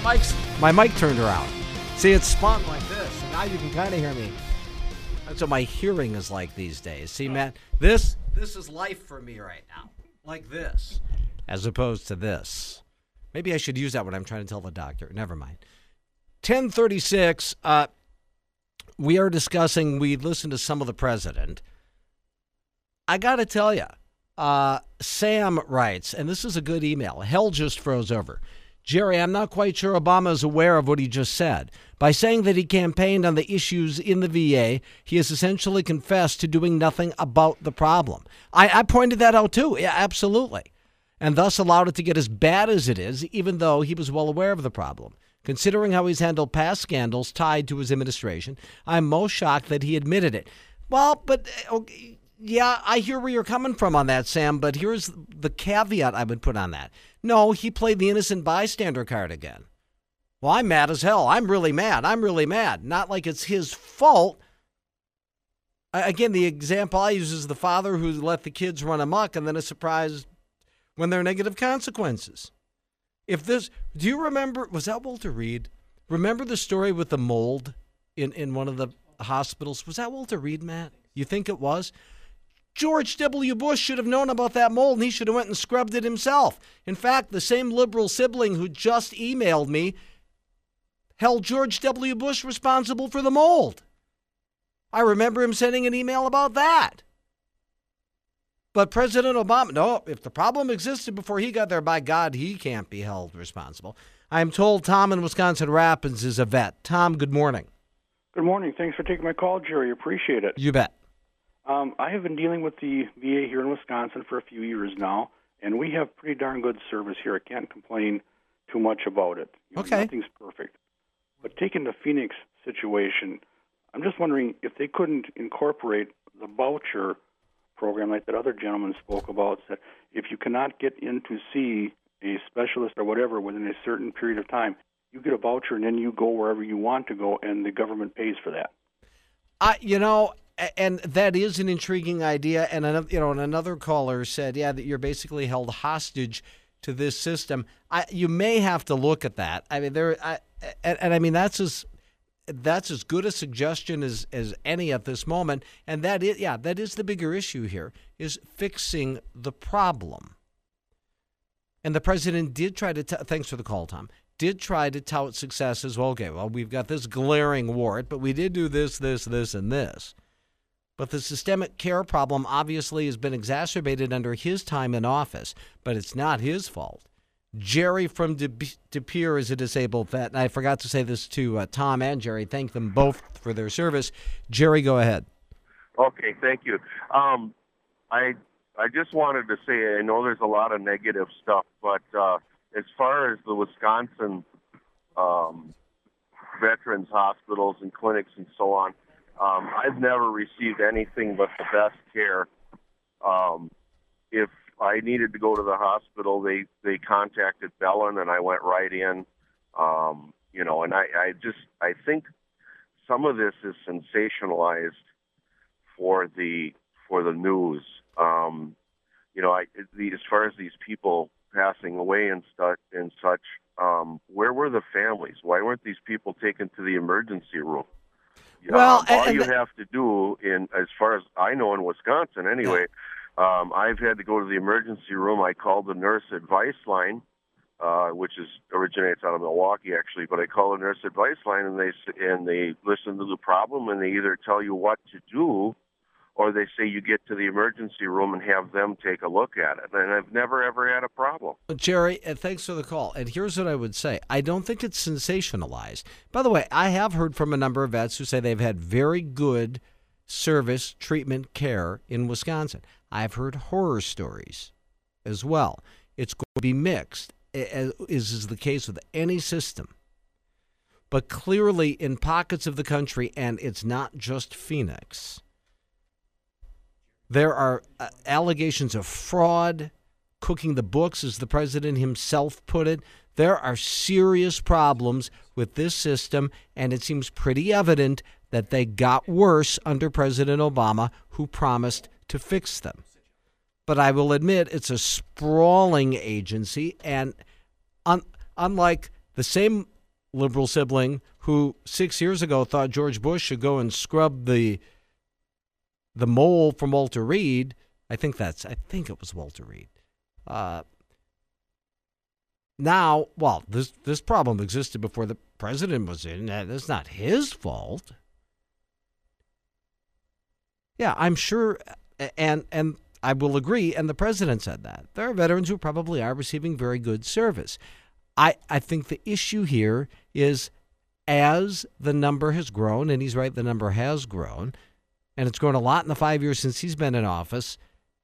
my mic turned around. See, it's spun like this, and now you can kind of hear me. That's what my hearing is like these days. See, Matt, this is life for me right now, like this, as opposed to this. Maybe I should use that when I'm trying to tell the doctor. Never mind. 10:36. We are discussing. We listened to some of the president. I got to tell you, Sam writes, and this is a good email. Hell just froze over. Jerry, I'm not quite sure Obama is aware of what he just said. By saying that he campaigned on the issues in the VA, he has essentially confessed to doing nothing about the problem. I pointed that out too. Yeah, absolutely. And thus allowed it to get as bad as it is, even though he was well aware of the problem. Considering how he's handled past scandals tied to his administration, I'm most shocked that he admitted it. Well, but okay, yeah, I hear where you're coming from on that, Sam, but here's the caveat I would put on that. No, he played the innocent bystander card again. Well, I'm mad as hell. I'm really mad. Not like it's his fault. Again, the example I use is the father who let the kids run amok and then is surprised when there are negative consequences. Do you remember, was that Walter Reed? Remember the story with the mold in one of the hospitals? Was that Walter Reed, Matt? You think it was? George W. Bush should have known about that mold, and he should have went and scrubbed it himself. In fact, the same liberal sibling who just emailed me held George W. Bush responsible for the mold. I remember him sending an email about that. But President Obama, no, if the problem existed before he got there, by God, he can't be held responsible. I'm told Tom in Wisconsin Rapids is a vet. Tom, good morning. Good morning. Thanks for taking my call, Jerry. Appreciate it. You bet. I have been dealing with the VA here in Wisconsin for a few years now, and we have pretty darn good service here. I can't complain too much about it. Okay. Nothing's perfect. But taking the Phoenix situation, I'm just wondering if they couldn't incorporate the voucher program like that other gentleman spoke about, that if you cannot get in to see a specialist or whatever within a certain period of time, you get a voucher and then you go wherever you want to go, and the government pays for that. And that is an intriguing idea. And another caller said, yeah, that you're basically held hostage to this system. You may have to look at that. I mean, that's as good a suggestion as any at this moment. And that is the bigger issue here, is fixing the problem. And the president did try to, thanks for the call, Tom, did try to tout success as well. Okay, well, we've got this glaring wart, but we did do this, and this. But the systemic care problem obviously has been exacerbated under his time in office, but it's not his fault. Jerry from De Pere is a disabled vet, and I forgot to say this to Tom and Jerry. Thank them both for their service. Jerry, go ahead. Okay, thank you. I just wanted to say, I know there's a lot of negative stuff, but as far as the Wisconsin veterans hospitals and clinics and so on, I've never received anything but the best care. If I needed to go to the hospital, they contacted Bellin, and I went right in. And I think some of this is sensationalized for the news. As far as these people passing away and such, where were the families? Why weren't these people taken to the emergency room? Well, all you have to do, as far as I know in Wisconsin anyway, I've had to go to the emergency room. I called the nurse advice line, which originates out of Milwaukee actually, but I call the nurse advice line, and they listen to the problem, and they either tell you what to do, or they say you get to the emergency room and have them take a look at it. And I've never, ever had a problem. Jerry, thanks for the call. And here's what I would say. I don't think it's sensationalized. By the way, I have heard from a number of vets who say they've had very good service, treatment, care in Wisconsin. I've heard horror stories as well. It's going to be mixed, as is the case with any system. But clearly in pockets of the country, and it's not just Phoenix, there are allegations of fraud, cooking the books, as the president himself put it. There are serious problems with this system, and it seems pretty evident that they got worse under President Obama, who promised to fix them. But I will admit it's a sprawling agency, and unlike the same liberal sibling who 6 years ago thought George Bush should go and scrub the mole from Walter Reed. I think it was Walter Reed. Now, well, this problem existed before the president was in. That's not his fault. Yeah, I'm sure, and I will agree, and the president said that. There are veterans who probably are receiving very good service. I think the issue here is as the number has grown, and he's right, the number has grown, and it's grown a lot in the 5 years since he's been in office,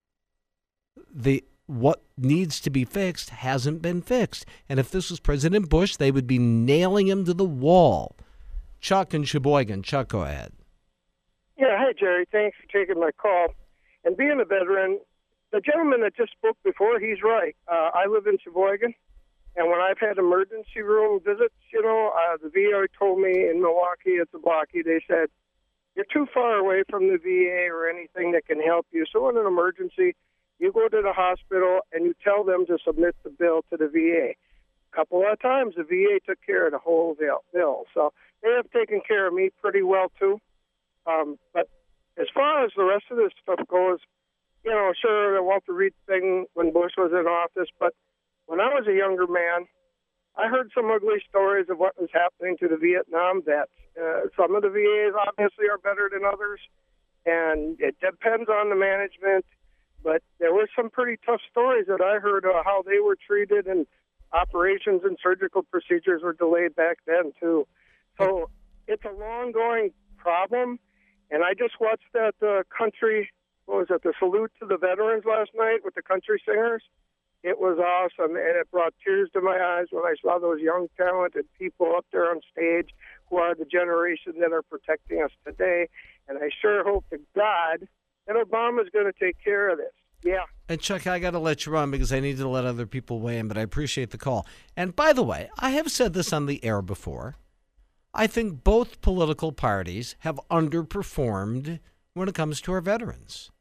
what needs to be fixed hasn't been fixed. And if this was President Bush, they would be nailing him to the wall. Chuck in Sheboygan. Chuck, go ahead. Yeah, hi, Jerry. Thanks for taking my call. And being a veteran, the gentleman that just spoke before, he's right. I live in Sheboygan, and when I've had emergency room visits, the VA told me in Milwaukee, it's a blocky, they said, you're too far away from the VA or anything that can help you. So in an emergency, you go to the hospital and you tell them to submit the bill to the VA. A couple of times, the VA took care of the whole bill. So they have taken care of me pretty well, too. But as far as the rest of this stuff goes, sure, the Walter Reed thing when Bush was in office, but when I was a younger man, I heard some ugly stories of what was happening to the Vietnam vets. Some of the VAs obviously are better than others, and it depends on the management, but there were some pretty tough stories that I heard of how they were treated, and operations and surgical procedures were delayed back then, too. So it's a long-going problem. And I just watched that country, the Salute to the Veterans last night with the country singers. It was awesome, and it brought tears to my eyes when I saw those young, talented people up there on stage who are the generation that are protecting us today. And I sure hope to God that Obama's going to take care of this. Yeah. And Chuck, I got to let you run because I need to let other people weigh in, but I appreciate the call. And by the way, I have said this on the air before. I think both political parties have underperformed when it comes to our veterans.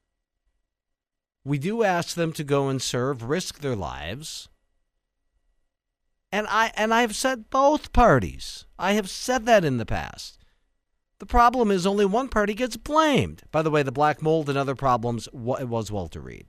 We do ask them to go and serve, risk their lives. And I've said both parties. I have said that in the past. The problem is only one party gets blamed. By the way, the black mold and other problems, it was Walter Reed,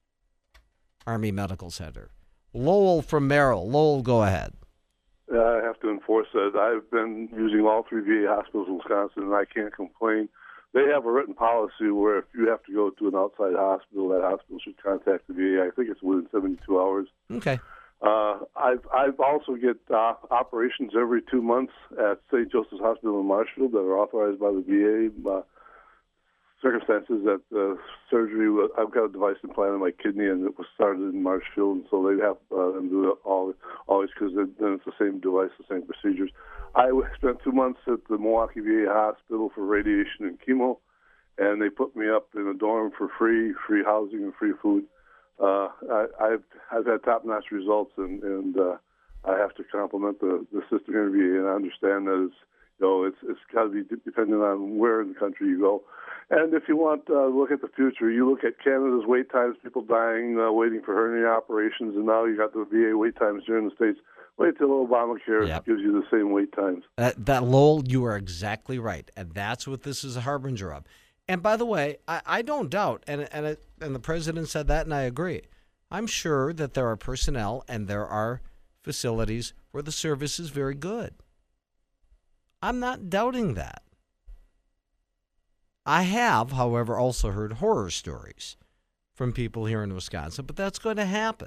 Army Medical Center. Lowell from Merrill. Lowell, go ahead. I have to enforce that. I've been using all 3 VA hospitals in Wisconsin, and I can't complain. They have a written policy where if you have to go to an outside hospital, that hospital should contact the VA. I think it's within 72 hours. Okay. I've also get operations every 2 months at St. Joseph's Hospital in Marshfield that are authorized by the VA. Circumstances that surgery, I've got a device implanted in my kidney, and it was started in Marshfield, and so they have them do it always because then it's the same device, the same procedures. I spent 2 months at the Milwaukee VA Hospital for radiation and chemo, and they put me up in a dorm for free housing and free food. I've had top-notch results, and I have to compliment the system here in VA, and I understand that it's got to be dependent on where in the country you go. And if you want to look at the future, you look at Canada's wait times, people dying, waiting for hernia operations, and now you got the VA wait times here in the States. Wait till Obamacare gives you the same wait times. That Lowell, you are exactly right, and that's what this is a harbinger of. And by the way, I don't doubt, and the president said that, and I agree. I'm sure that there are personnel and there are facilities where the service is very good. I'm not doubting that. I have, however, also heard horror stories from people here in Wisconsin, but that's going to happen.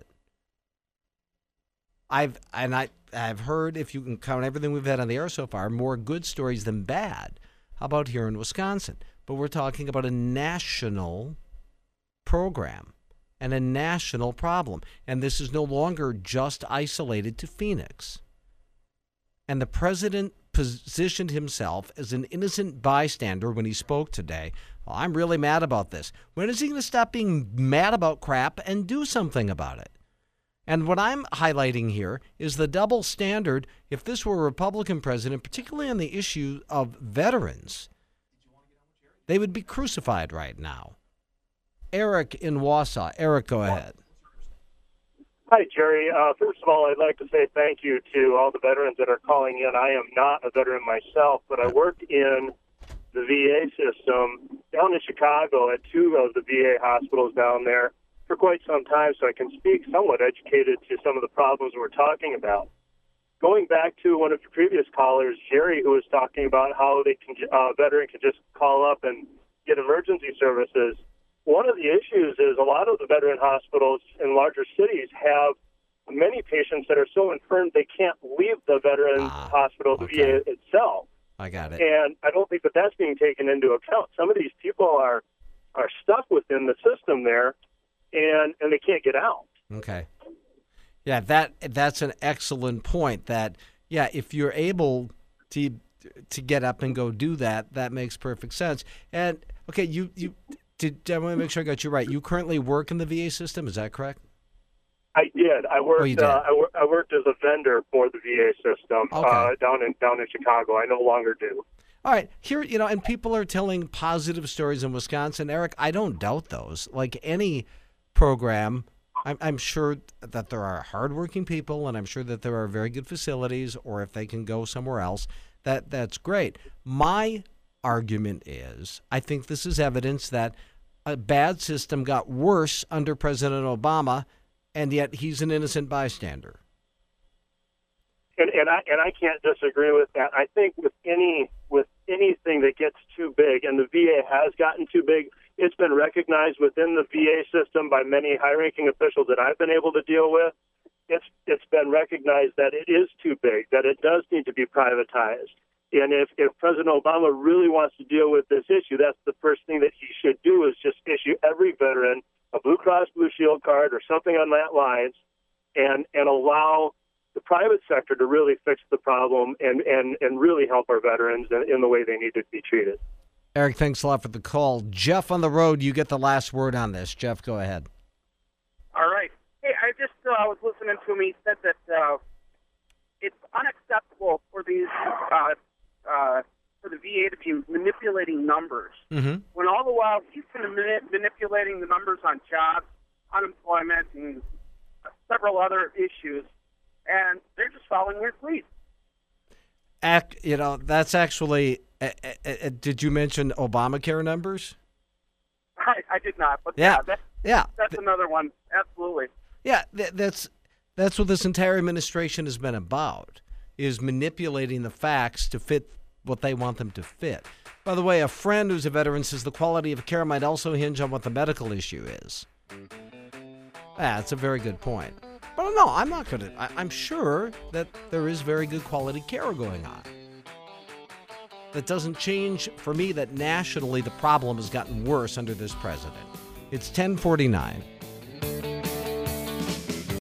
I've heard, if you can count everything we've had on the air so far, more good stories than bad. How about here in Wisconsin? But we're talking about a national program and a national problem. And this is no longer just isolated to Phoenix. And the president positioned himself as an innocent bystander when he spoke today. Well, I'm really mad about this. When is he going to stop being mad about crap and do something about it? And what I'm highlighting here is the double standard. If this were a Republican president, particularly on the issue of veterans, they would be crucified right now. Eric in Wausau. Eric, go ahead. Hi, Jerry. First of all, I'd like to say thank you to all the veterans that are calling in. I am not a veteran myself, but I worked in the VA system down in Chicago at 2 of the VA hospitals down there for quite some time, so I can speak somewhat educated to some of the problems we're talking about. Going back to one of the previous callers, Jerry, who was talking about how they can, a veteran can just call up and get emergency services. One of the issues is a lot of the veteran hospitals in larger cities have many patients that are so infirm they can't leave the veteran hospital, the VA itself. I got it. And I don't think that that's being taken into account. Some of these people are stuck within the system there, and they can't get out. Okay. Yeah, that's an excellent point. That, yeah, if you're able to get up and go do that, that makes perfect sense. And okay, I want to make sure I got you right. You currently work in the VA system, is that correct? I did. I worked. You did. I worked as a vendor for the VA system down in Chicago. I no longer do. All right, here, and people are telling positive stories in Wisconsin. Eric, I don't doubt those. Like any program, I'm sure that there are hardworking people, and I'm sure that there are very good facilities, or if they can go somewhere else, that's great. My argument is, I think this is evidence that a bad system got worse under President Obama, and yet he's an innocent bystander. And I can't disagree with that. I think with anything that gets too big, and the VA has gotten too big, it's been recognized within the VA system by many high-ranking officials that I've been able to deal with. It's been recognized that it is too big, that it does need to be privatized. And if President Obama really wants to deal with this issue, that's the first thing that he should do, is just issue every veteran a Blue Cross Blue Shield card or something on that lines, and allow the private sector to really fix the problem and really help our veterans in the way they need to be treated. Eric, thanks a lot for the call. Jeff on the road, you get the last word on this. Jeff, go ahead. All right. Hey, I just was listening to him. He said that it's unacceptable for these for the VA to be manipulating numbers. Mm-hmm. When all the while he's been manipulating the numbers on jobs, unemployment, and several other issues, and they're just following his lead. That's actually. Did you mention Obamacare numbers? I did not, but that's another one. Absolutely. Yeah, that's what this entire administration has been about, is manipulating the facts to fit what they want them to fit. By the way, a friend who's a veteran says the quality of care might also hinge on what the medical issue is. That's a very good point. But no, I'm not going to. I'm sure that there is very good quality care going on. That doesn't change for me that nationally the problem has gotten worse under this president. It's 10:49.